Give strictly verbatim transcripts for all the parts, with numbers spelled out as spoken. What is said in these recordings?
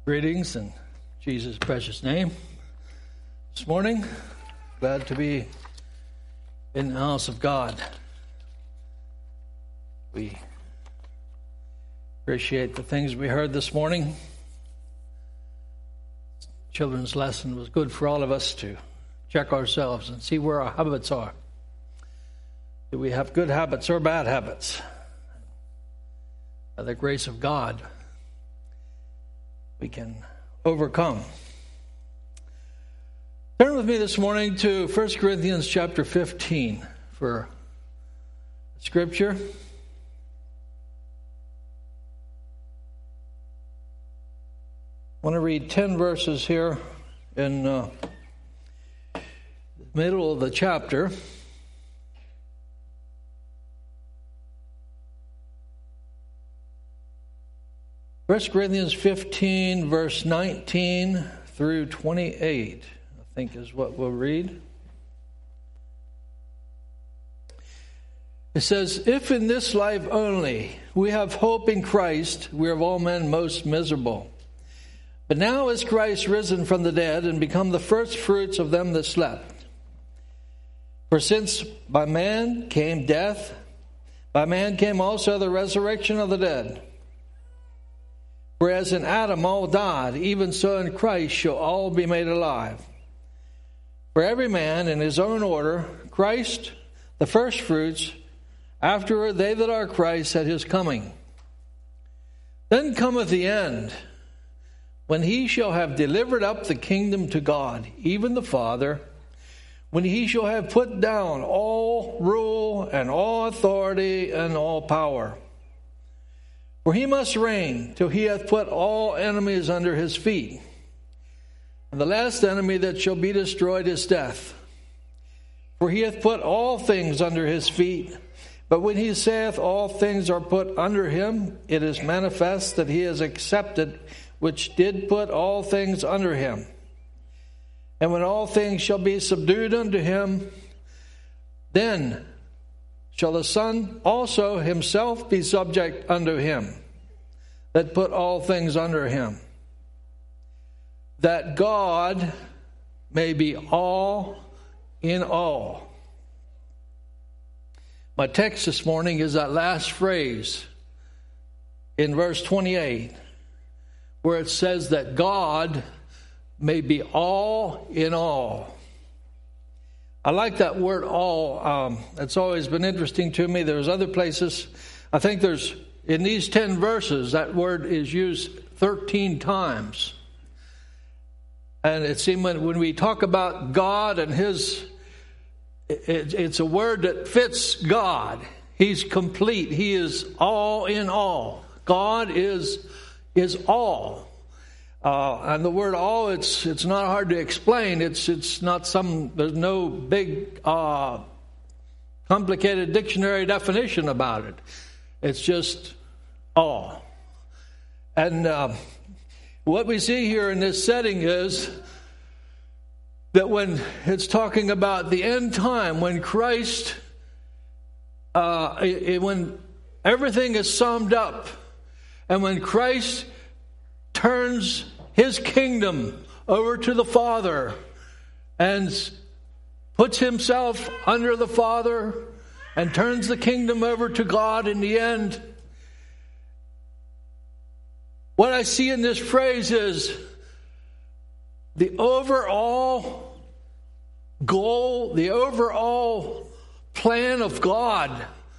Greetings in Jesus' precious name. This morning, glad to be in the house of God. We appreciate the things we heard this morning. Children's lesson was good for all of us to check ourselves and see where our habits are. Do we have good habits or bad habits? By the grace of God, we can overcome. Turn with me this morning to First Corinthians chapter fifteen for scripture. I want to read ten verses here in uh, the middle of the chapter. First Corinthians fifteen, verse nineteen through twenty-eight, I think is what we'll read. It says, "If in this life only we have hope in Christ, we are of all men most miserable. But now is Christ risen from the dead and become the first fruits of them that slept. For since by man came death, by man came also the resurrection of the dead. Whereas in Adam all died, even so in Christ shall all be made alive. For every man in his own order, Christ the firstfruits, afterward they that are Christ at his coming. Then cometh the end, when he shall have delivered up the kingdom to God, even the Father, when he shall have put down all rule and all authority and all power. For he must reign till he hath put all enemies under his feet. And the last enemy that shall be destroyed is death. For he hath put all things under his feet. But when he saith all things are put under him, it is manifest that he is accepted, which did put all things under him. And when all things shall be subdued unto him, then shall the Son also himself be subject unto him, that put all things under him, that God may be all in all." My text this morning is that last phrase in verse twenty-eight, where it says that God may be all in all. I like that word all. Um, it's always been interesting to me. There's other places. I think there's, in these ten verses, that word is used thirteen times. And it seems when, when we talk about God and his, it, it's a word that fits God. He's complete. He is all in all. God is, is all. Uh, and the word all, it's it's not hard to explain. It's it's not some, there's no big, uh, complicated dictionary definition about it. It's just all. And uh, what we see here in this setting is that when it's talking about the end time, when Christ, uh, it, when everything is summed up, and when Christ turns his kingdom over to the Father and puts himself under the Father and turns the kingdom over to God in the end. What I see in this phrase is the overall goal, the overall plan of God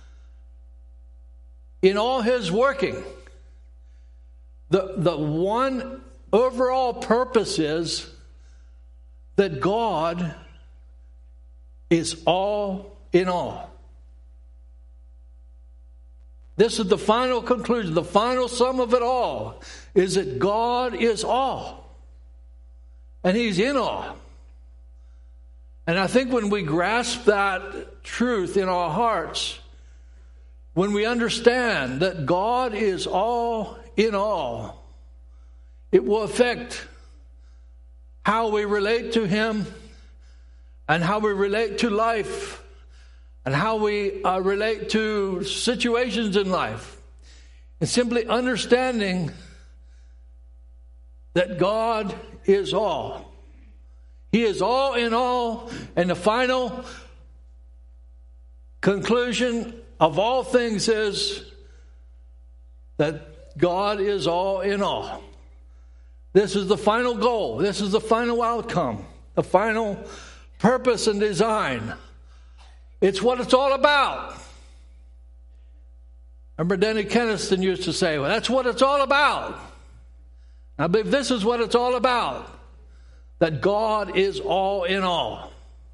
in all his working. The, the one overall purpose is that God is all in all. This is the final conclusion, the final sum of it all, is that God is all. And he's in all. And I think when we grasp that truth in our hearts, when we understand that God is all in all, it will affect how we relate to him and how we relate to life and how we uh, relate to situations in life. And simply understanding that God is all. He is all in all, and the final conclusion of all things is that God is all in all. This is the final goal. This is the final outcome, the final purpose and design. It's what it's all about. Remember Denny Keniston used to say, well, that's what it's all about. I believe this is what it's all about, that God is all in all.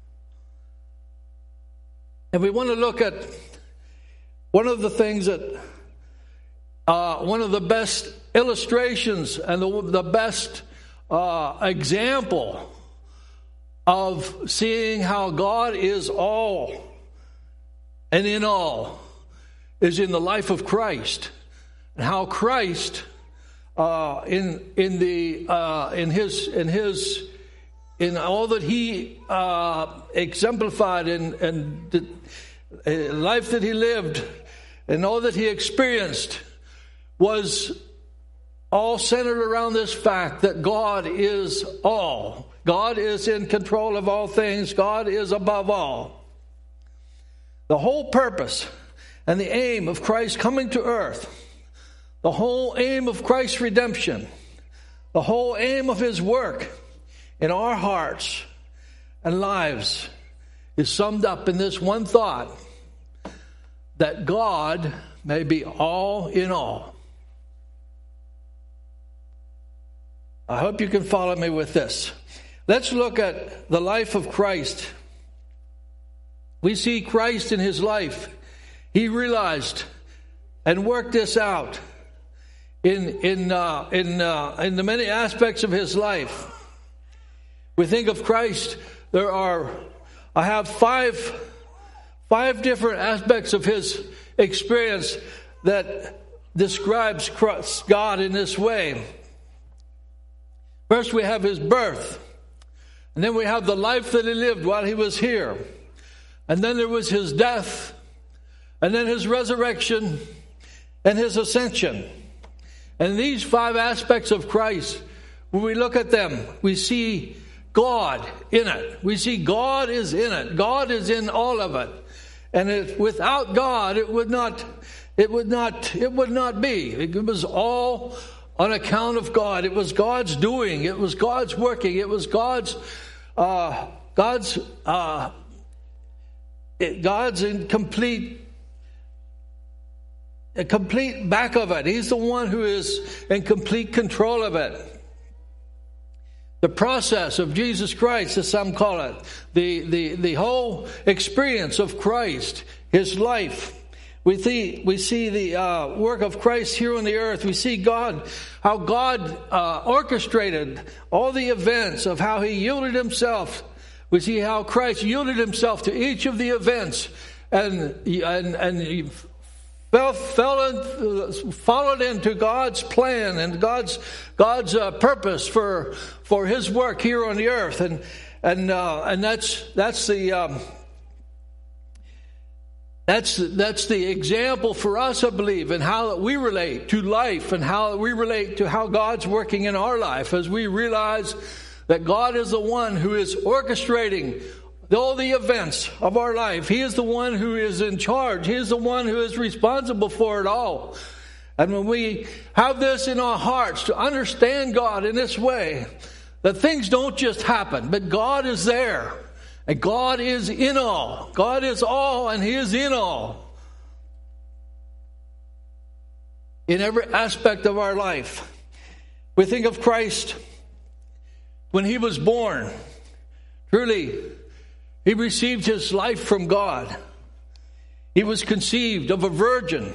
And we want to look at one of the things that, uh, one of the best illustrations and the, the best uh, example of seeing how God is all and in all is in the life of Christ, and how Christ uh, in in the uh, in his in his in all that he uh, exemplified in and the uh, life that he lived and all that he experienced was all centered around this fact that God is all. God is in control of all things. God is above all. The whole purpose and the aim of Christ coming to earth, the whole aim of Christ's redemption, the whole aim of his work in our hearts and lives is summed up in this one thought, that God may be all in all. I hope you can follow me with this. Let's look at the life of Christ. We see Christ in his life. He realized and worked this out in in uh, in uh, in the many aspects of his life. We think of Christ. There are, I have five five different aspects of his experience that describes Christ, God in this way. First, we have his birth. And then we have the life that he lived while he was here. And then there was his death. And then his resurrection and his ascension. And these five aspects of Christ, when we look at them, we see God in it. We see God is in it. God is in all of it. And it, without God, it would not, it would not, it would not be. It was all on account of God. It was God's doing. It was God's working. It was God's, uh, God's, uh, it, God's in complete, a complete back of it. He's the one who is in complete control of it. The process of Jesus Christ, as some call it, the the the whole experience of Christ, his life. We see, we see the uh, work of Christ here on the earth. We see God, how God uh, orchestrated all the events of how he yielded himself. We see how Christ yielded himself to each of the events and and and he fell, fell in, followed into God's plan and God's God's uh, purpose for for his work here on the earth. And and uh, and that's that's the. Um, That's that's the example for us, I believe, in how we relate to life and how we relate to how God's working in our life as we realize that God is the one who is orchestrating all the events of our life. He is the one who is in charge. He is the one who is responsible for it all. And when we have this in our hearts to understand God in this way, that things don't just happen, but God is there. And God is in all. God is all, and he is in all. In every aspect of our life. We think of Christ when he was born. Truly, he received his life from God. He was conceived of a virgin.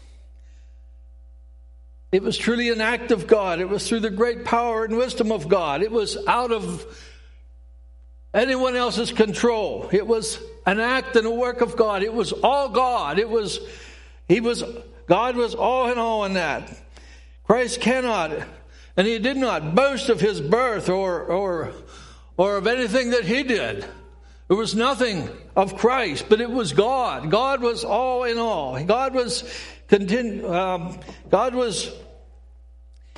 It was truly an act of God. It was through the great power and wisdom of God. It was out of anyone else's control. It was an act and a work of God. It was all God. It was, he was, God was all in all in that. Christ cannot, and he did not boast of his birth or, or, or of anything that he did. There was nothing of Christ, but it was God. God was all in all. God was continu- um, God was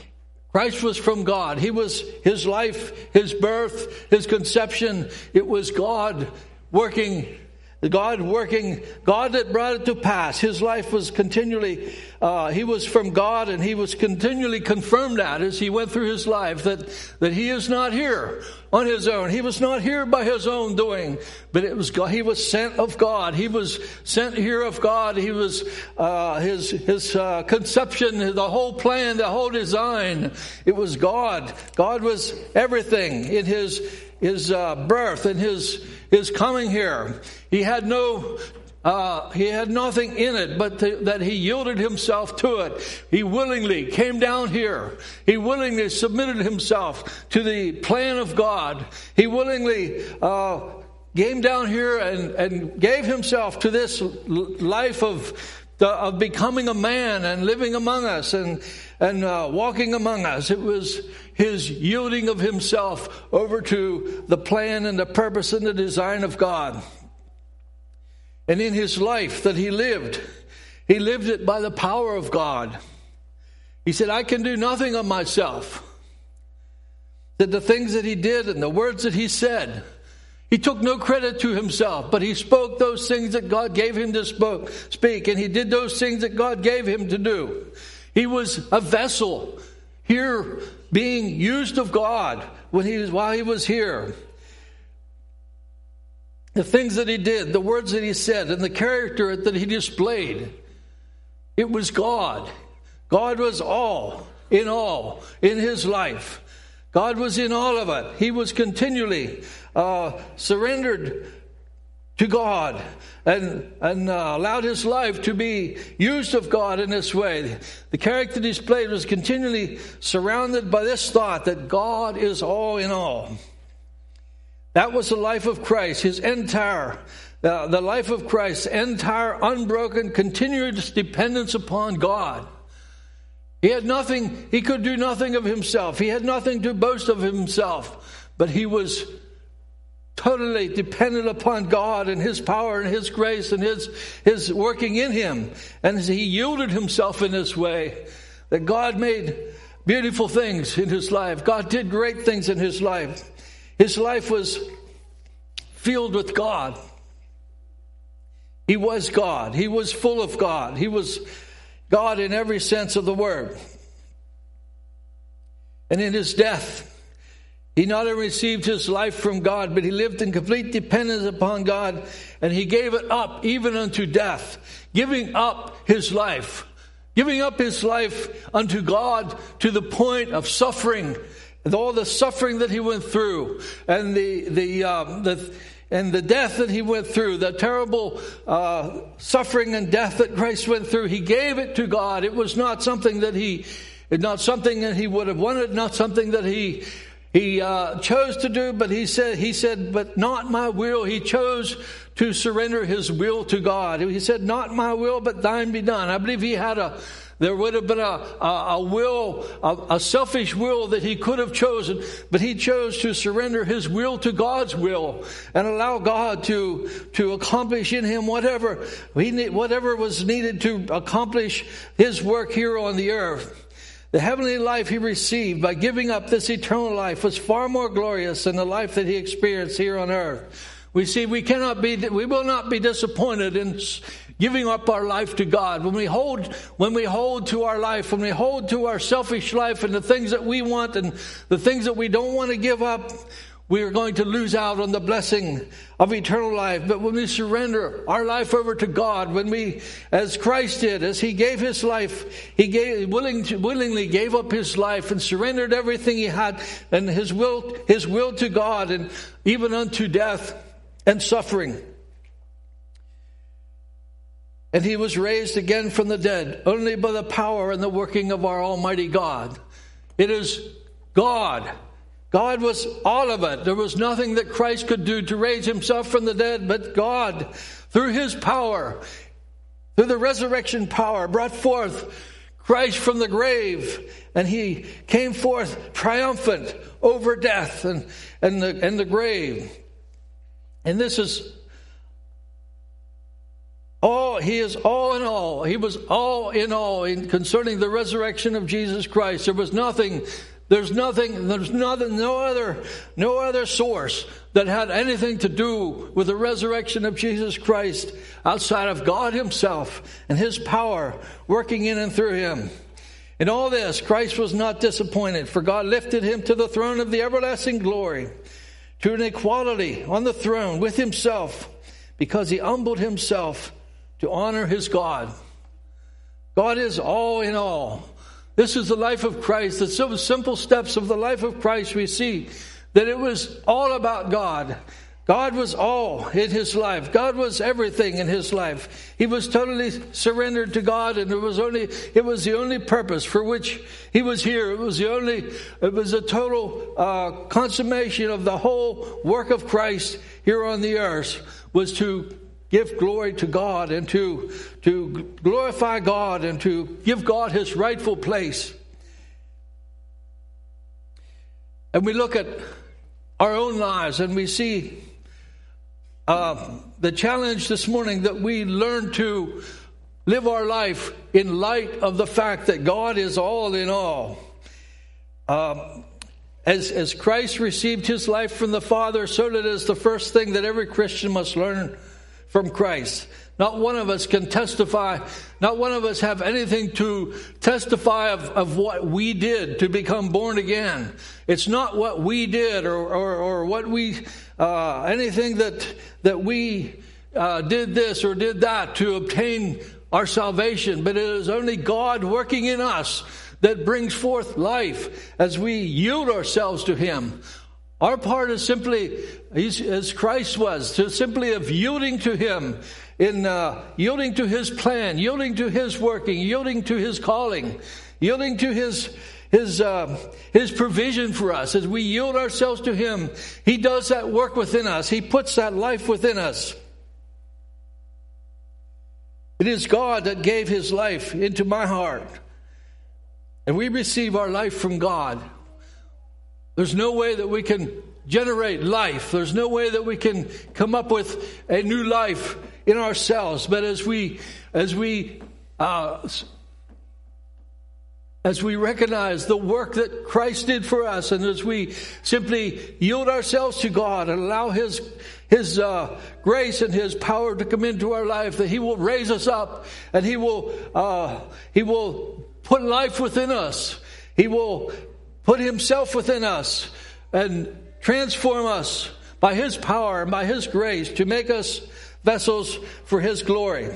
Christ was from God. He was, his life, his birth, his conception, it was God working, God working, God that brought it to pass. His life was continually, uh, he was from God, and he was continually confirmed that as he went through his life, that, that he is not here on his own. He was not here by his own doing, but it was God. He was sent of God. He was sent here of God. He was, uh, his, his, uh, conception, the whole plan, the whole design. It was God. God was everything in his, his, uh, birth and his, his coming here. He had no, uh, he had nothing in it, but to, that he yielded himself to it. He willingly came down here. He willingly submitted himself to the plan of God. He willingly, uh, came down here and, and gave himself to this life of, the, of becoming a man and living among us and, and, uh, walking among us. It was his yielding of himself over to the plan and the purpose and the design of God. And in his life that he lived, he lived it by the power of God. He said, I can do nothing of myself. That the things that he did and the words that he said, he took no credit to himself, but he spoke those things that God gave him to spoke, speak, and he did those things that God gave him to do. He was a vessel here being used of God when he was, while he was here. The things that he did, the words that he said, and the character that he displayed, it was God. God was all, in all, in his life. God was in all of it. He was continually uh, surrendered to God and, and uh, allowed his life to be used of God in this way. The character displayed was continually surrounded by this thought that God is all in all. That was the life of Christ, his entire, uh, the life of Christ's entire unbroken, continuous dependence upon God. He had nothing, he could do nothing of himself. He had nothing to boast of himself, but he was totally dependent upon God and his power and his grace and his, his working in him. And he yielded himself in this way, that God made beautiful things in his life. God did great things in his life. His life was filled with God. He was God. He was full of God. He was God in every sense of the word. And in his death, he not only received his life from God, but he lived in complete dependence upon God, and he gave it up even unto death, giving up his life, giving up his life unto God to the point of suffering, and all the suffering that he went through, and the the um, the and the death that he went through, the terrible uh, suffering and death that Christ went through. He gave it to God. It was not something that he, not something that he would have wanted, not something that he he uh, chose to do. But he said, he said, but not my will. He chose to surrender his will to God. He said, not my will, but thine be done. I believe he had a. There would have been a, a, a will, a, a selfish will that he could have chosen, but he chose to surrender his will to God's will and allow God to, to accomplish in him whatever he, whatever was needed to accomplish his work here on the earth. The heavenly life he received by giving up this eternal life was far more glorious than the life that he experienced here on earth. We see we cannot be, we will not be disappointed in giving up our life to God. When we hold, when we hold to our life, when we hold to our selfish life and the things that we want and the things that we don't want to give up, we are going to lose out on the blessing of eternal life. But when we surrender our life over to God, when we, as Christ did, as he gave his life, he gave, willing to, willingly gave up his life and surrendered everything he had and his will, his will to God, and even unto death and suffering. And he was raised again from the dead only by the power and the working of our Almighty God. It is God. God was all of it. There was nothing that Christ could do to raise himself from the dead, but God, through his power, through the resurrection power, brought forth Christ from the grave, and he came forth triumphant over death and, and, the, and the grave. And this is All, he is all in all. He was all in all in concerning the resurrection of Jesus Christ. There was nothing, there's nothing, there's nothing, no other, no other source that had anything to do with the resurrection of Jesus Christ outside of God himself and his power working in and through him. In all this, Christ was not disappointed, for God lifted him to the throne of the everlasting glory, to an equality on the throne with himself, because he humbled himself to honor his God. God is all in all. This is the life of Christ. The simple steps of the life of Christ, we see that it was all about God. God was all in his life. God was everything in his life. He was totally surrendered to God, and it was only it was the only purpose for which he was here. It was the only it was a total uh, consummation of the whole work of Christ here on the earth, was to give glory to God and to to glorify God and to give God his rightful place. And we look at our own lives and we see Uh, the challenge this morning that we learn to live our life in light of the fact that God is all in all. Um, as, as Christ received his life from the Father, so that is the first thing that every Christian must learn from Christ. Not one of us can testify, not one of us have anything to testify of, of what we did to become born again. It's not what we did or, or, or what we, uh, anything that, that we uh, did this or did that to obtain our salvation, but it is only God working in us that brings forth life as we yield ourselves to him. Our part is simply, as Christ was, to simply of yielding to him, in uh, yielding to his plan, yielding to his working, yielding to his calling, yielding to his his uh, his provision for us. As we yield ourselves to him, he does that work within us. He puts that life within us. It is God that gave his life into my heart, and we receive our life from God. There's no way that we can generate life. There's no way that we can come up with a new life in ourselves. But as we, as we, uh, as we recognize the work that Christ did for us, and as we simply yield ourselves to God and allow His His uh, grace and His power to come into our life, that He will raise us up, and He will uh, He will put life within us. He will put Himself within us and transform us by His power and by His grace to make us vessels for His glory.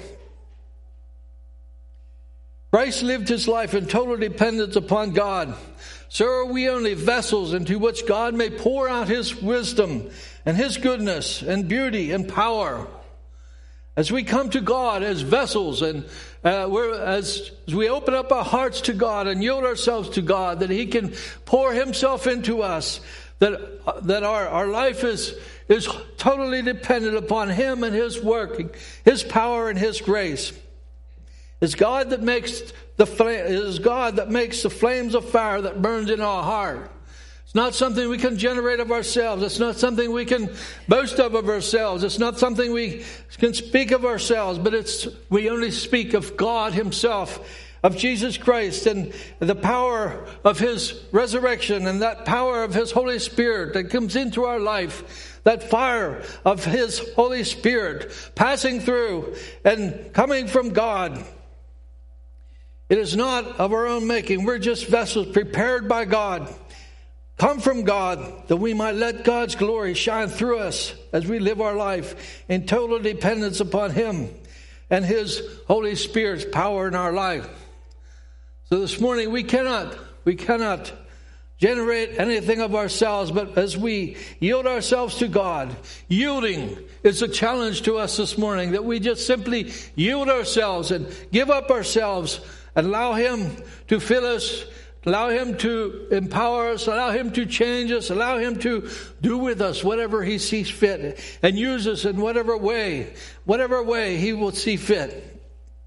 Christ lived His life in total dependence upon God. So are we only vessels into which God may pour out His wisdom and His goodness and beauty and power. As we come to God as vessels, and uh, we're, as, as we open up our hearts to God and yield ourselves to God, that He can pour Himself into us, that uh, that our, our life is is totally dependent upon Him and His work, His power and His grace. It's God that makes the it is God that makes the flames of fire that burns in our heart. It's not something we can generate of ourselves. It's not something we can boast of of ourselves. It's not something we can speak of ourselves, but it's we only speak of God Himself, of Jesus Christ, and the power of His resurrection, and that power of His Holy Spirit that comes into our life, that fire of His Holy Spirit passing through and coming from God. It is not of our own making. We're just vessels prepared by God, come from God, that we might let God's glory shine through us as we live our life in total dependence upon Him and His Holy Spirit's power in our life. So this morning we cannot, we cannot generate anything of ourselves, but as we yield ourselves to God, yielding is a challenge to us this morning, that we just simply yield ourselves and give up ourselves and allow Him to fill us, allow Him to empower us, allow Him to change us, allow Him to do with us whatever He sees fit, and use us in whatever way, whatever way He will see fit.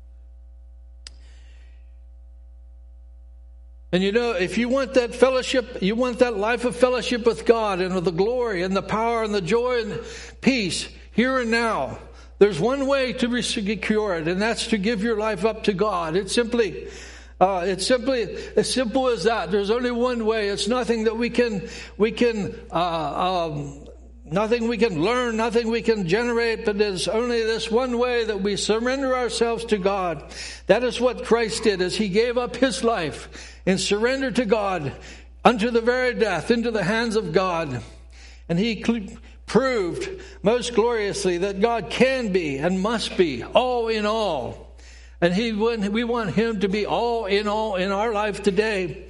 And you know, if you want that fellowship, you want that life of fellowship with God and with the glory and the power and the joy and peace here and now, there's one way to secure it, and that's to give your life up to God. It's simply, uh, it's simply as simple as that. There's only one way. It's nothing that we can, we can, uh, um, nothing we can learn, nothing we can generate, but there's only this one way that we surrender ourselves to God. That is what Christ did, as he gave up his life and surrendered to God unto the very death, into the hands of God. And he cl- proved most gloriously that God can be and must be all in all. And he we want him to be all in all in our life today.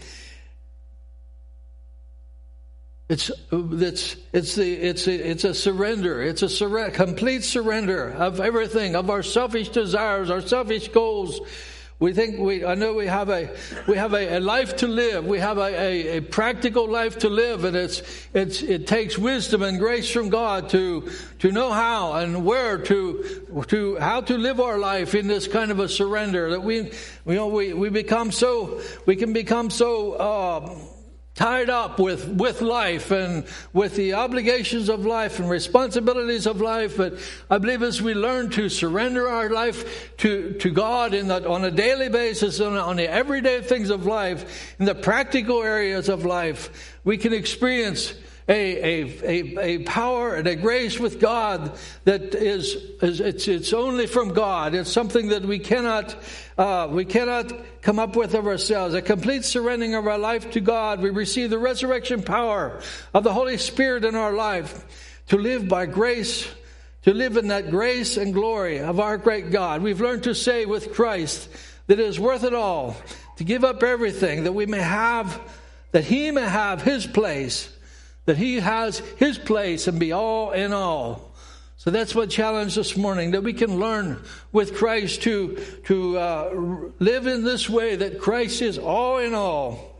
It's it's it's the it's a, it's a surrender. It's a sur- complete surrender of everything, of our selfish desires, our selfish goals. We think we. I know we have a we have a, a life to live. We have a, a, a practical life to live, and it's it's it takes wisdom and grace from God to to know how and where to to how to live our life in this kind of a surrender. That we you know we we become so we can become so. Uh, tied up with, with life and with the obligations of life and responsibilities of life. But I believe as we learn to surrender our life to, to God in the, on a daily basis, on, on the everyday things of life, in the practical areas of life, we can experience A, a, a, a power and a grace with God that is, is it's, it's only from God. It's something that we cannot, uh, we cannot come up with of ourselves. A complete surrendering of our life to God. We receive the resurrection power of the Holy Spirit in our life to live by grace, to live in that grace and glory of our great God. We've learned to say with Christ that it is worth it all to give up everything that we may have, that he may have his place, that he has his place and be all in all. So that's what challenge this morning, that we can learn with Christ to, to uh, live in this way, that Christ is all in all.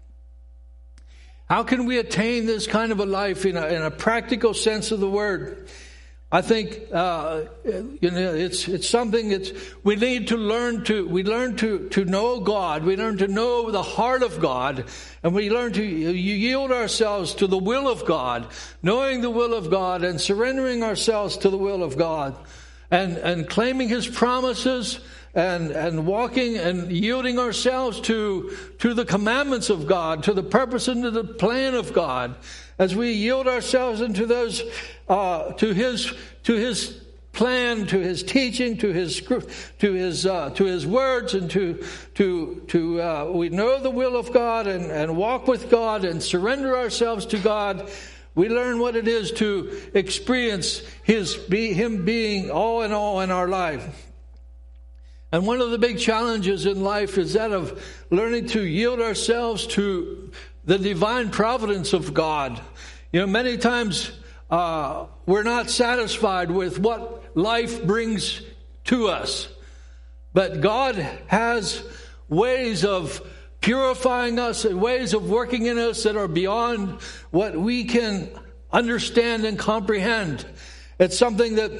How can we attain this kind of a life in a, in a practical sense of the word? I think uh, you know it's it's something that we need to learn to we learn to to know God. We learn to know the heart of God, and we learn to yield ourselves to the will of God, knowing the will of God and surrendering ourselves to the will of God, and and claiming His promises, and and walking and yielding ourselves to to the commandments of God, to the purpose and to the plan of God. As we yield ourselves into those, uh, to His, to His plan, to His teaching, to His, to His, uh, to His words, and to, to, to, uh, we know the will of God and, and walk with God and surrender ourselves to God. We learn what it is to experience His, be, Him being all in all in our life. And one of the big challenges in life is that of learning to yield ourselves to the divine providence of God. You know, many times uh, we're not satisfied with what life brings to us. But God has ways of purifying us and ways of working in us that are beyond what we can understand and comprehend. It's something that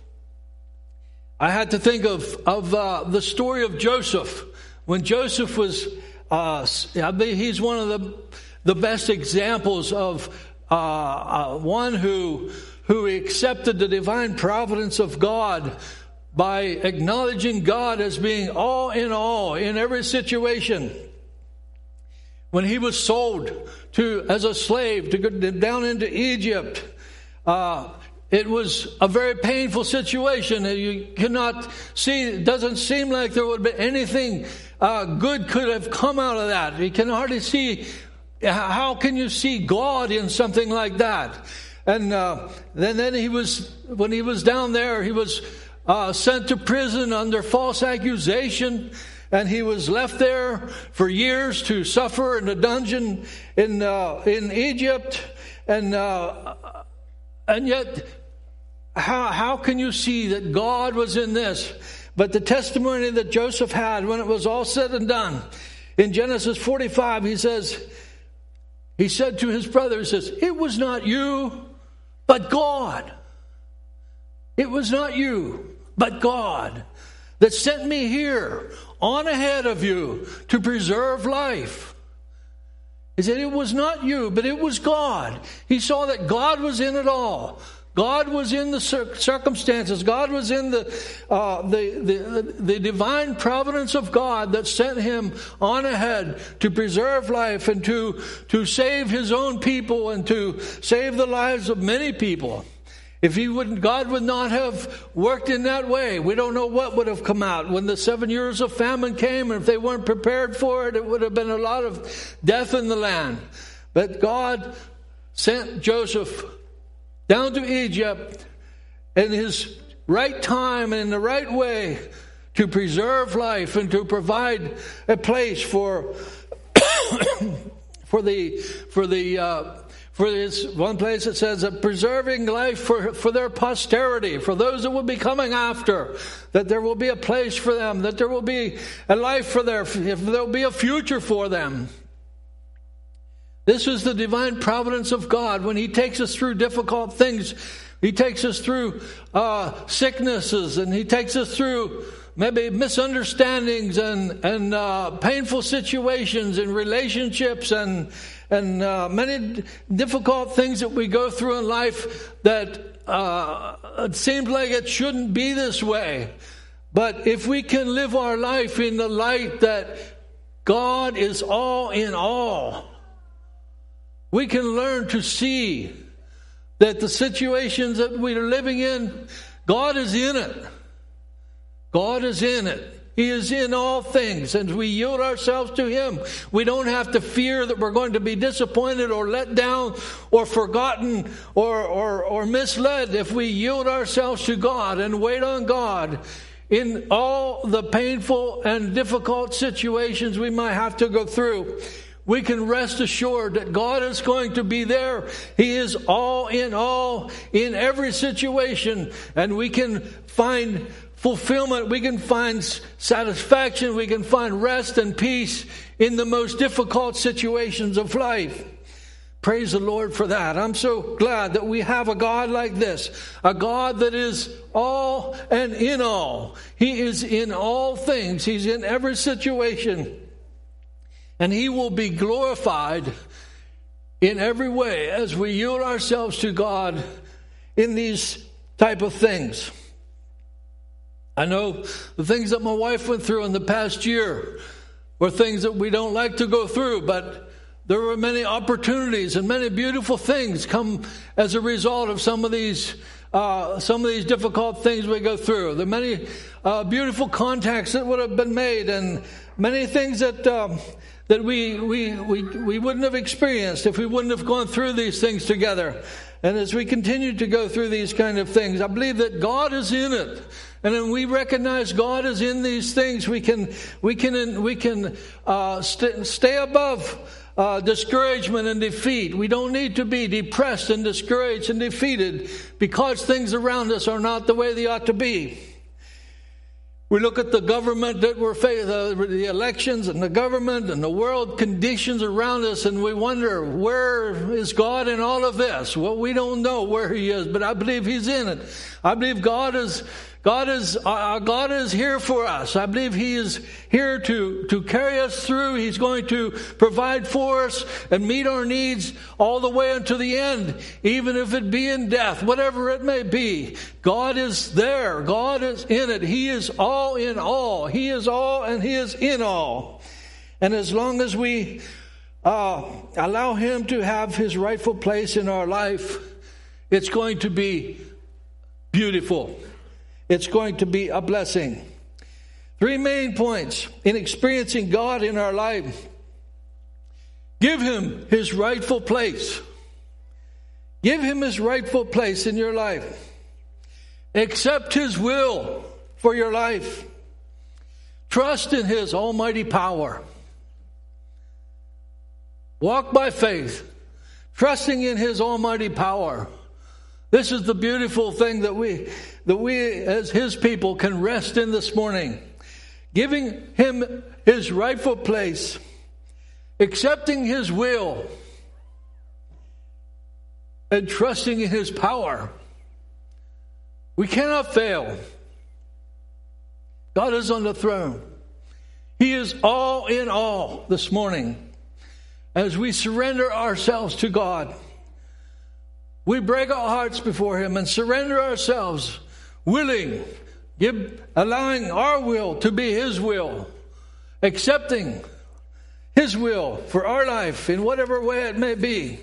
I had to think of, of uh, the story of Joseph. When Joseph was Uh, I mean, he's one of the the best examples of uh, uh, one who who accepted the divine providence of God by acknowledging God as being all in all in every situation. When he was sold to as a slave to go down into Egypt, uh, it was a very painful situation. You cannot see; it doesn't seem like there would be anything Uh, good could have come out of that. You can hardly see, how can you see God in something like that? And uh, then, then he was, when he was down there, he was uh, sent to prison under false accusation, and he was left there for years to suffer in a dungeon in uh, in Egypt. And uh, and yet, how how can you see that God was in this? But the testimony that Joseph had when it was all said and done, in Genesis forty-five, he says, he said to his brother, he says, "It was not you, but God. It was not you, but God that sent me here on ahead of you to preserve life." He said, it was not you, but it was God. He saw that God was in it all. God was in the circumstances. God was in the, uh, the, the, the divine providence of God that sent him on ahead to preserve life and to, to save his own people and to save the lives of many people. If he wouldn't, God would not have worked in that way. We don't know what would have come out when the seven years of famine came, and if they weren't prepared for it, it would have been a lot of death in the land. But God sent Joseph down to Egypt in his right time and in the right way to preserve life and to provide a place for for the for the. Uh, For this one place it says that preserving life for, for their posterity, for those that will be coming after, that there will be a place for them, that there will be a life for their, if there will be a future for them. This is the divine providence of God when he takes us through difficult things. He takes us through uh, sicknesses, and he takes us through maybe misunderstandings and, and uh, painful situations in relationships and And uh, many difficult things that we go through in life that uh, it seems like it shouldn't be this way. But if we can live our life in the light that God is all in all, we can learn to see that the situations that we are living in, God is in it. God is in it. He is in all things, and we yield ourselves to him. We don't have to fear that we're going to be disappointed or let down or forgotten or, or, or misled if we yield ourselves to God and wait on God in all the painful and difficult situations we might have to go through. We can rest assured that God is going to be there. He is all in all in every situation, and we can find fulfillment, we can find satisfaction, we can find rest and peace in the most difficult situations of life. Praise the Lord for that. I'm so glad that we have a God like this, a God that is all and in all. He is in all things. He's in every situation. And he will be glorified in every way as we yield ourselves to God in these type of things. I know the things that my wife went through in the past year were things that we don't like to go through, but there were many opportunities and many beautiful things come as a result of some of these uh, some of these difficult things we go through. There are many uh, beautiful contacts that would have been made, and many things that um, that we, we we we wouldn't have experienced if we wouldn't have gone through these things together. And as we continue to go through these kind of things, I believe that God is in it. And when we recognize God is in these things, we can we can we can uh, st- stay above uh, discouragement and defeat. We don't need to be depressed and discouraged and defeated because things around us are not the way they ought to be. We look at the government that we're facing, the, the elections and the government and the world conditions around us, and we wonder, where is God in all of this? Well, we don't know where he is, but I believe he's in it. I believe God is God is uh, God is here for us. I believe he is here to, to carry us through. He's going to provide for us and meet our needs all the way unto the end, even if it be in death, whatever it may be. God is there. God is in it. He is all in all. He is all and he is in all. And as long as we uh, allow him to have his rightful place in our life, it's going to be beautiful. It's going to be a blessing. Three main points in experiencing God in our life. Give him his rightful place. Give him his rightful place in your life. Accept his will for your life. Trust in his almighty power. Walk by faith, trusting in his almighty power. This is the beautiful thing that we, that we as his people can rest in this morning. Giving him his rightful place, accepting his will, and trusting in his power. We cannot fail. God is on the throne. He is all in all this morning. As we surrender ourselves to God, we break our hearts before Him and surrender ourselves, willing, give, allowing our will to be His will, accepting His will for our life in whatever way it may be,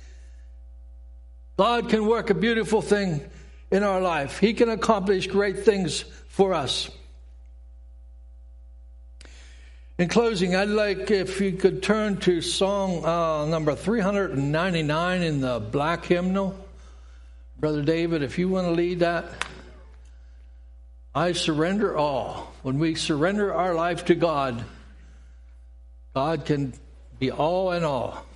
God can work a beautiful thing in our life. He can accomplish great things for us. In closing, I'd like if you could turn to song uh, number three ninety-nine in the black hymnal. Brother David, if you want to lead that. I surrender all. When we surrender our life to God, God can be all in all.